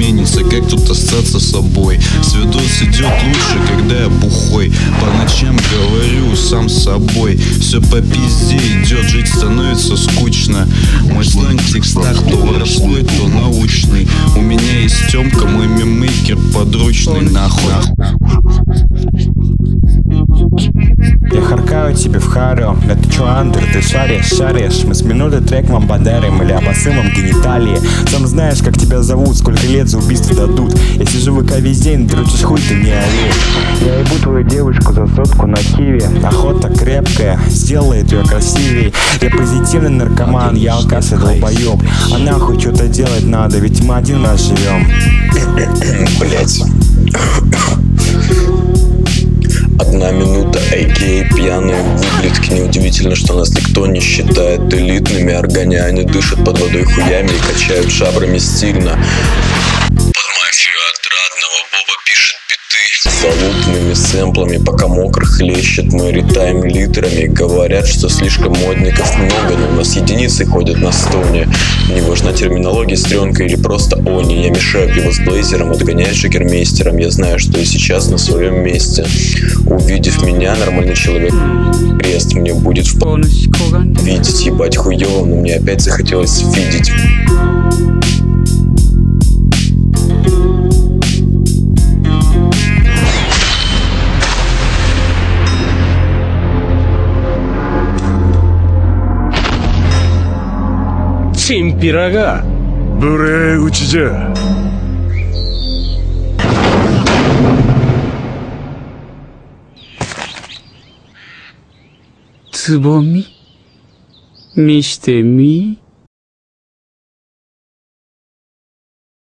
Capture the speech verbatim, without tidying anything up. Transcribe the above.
изменится, как тут остаться собой? Свидос идет лучше, когда я бухой. По ночам говорю сам с собой. Все по пизде идет, жить становится скучно. Мой сленг в текстах то воровской, то научный. У меня есть Тёмка, мой меммейкер подручный. Нахуй. Я харкаю тебе в харю. Это чё, Андер, ты шаришь, шаришь? Мы с минуты трек вам подарим или обосымом гениталии. Сам знаешь, как тебя зовут, сколько лет за убийство дадут. Я сижу в ВК весь день, дрочишь хуй, ты не ори. Я ебу твою девушку за сотку на киви. Охота крепкая, сделает ее красивей. Я позитивный наркоман, я алкаш и долбоёб. А нахуй что-то делать надо, ведь мы один раз живем. Блять. Одна минута, а.к.а. пьяные выблядки. Неудивительно, что нас никто не считает элитными. Органи, они дышат под водой хуями и качают шабрами стильно. Под мафию отрадного Боба пишет биты с залупными сэмплами, пока мокрых хлещет Мэри Тайм литрами. Говорят, что слишком модников много, но у нас единицы ходят на стоне. Не важна терминология, стрёнка или просто они. Я мешаю пиво с блейзером, отгоняю шокермейстером. Я знаю, что я сейчас на своем месте. Увидев меня, нормальный человек крест мне будет в п... видеть, ебать хуёво, но мне опять захотелось видеть. チンピラが無礼打ちじゃ。つぼみ見してみ。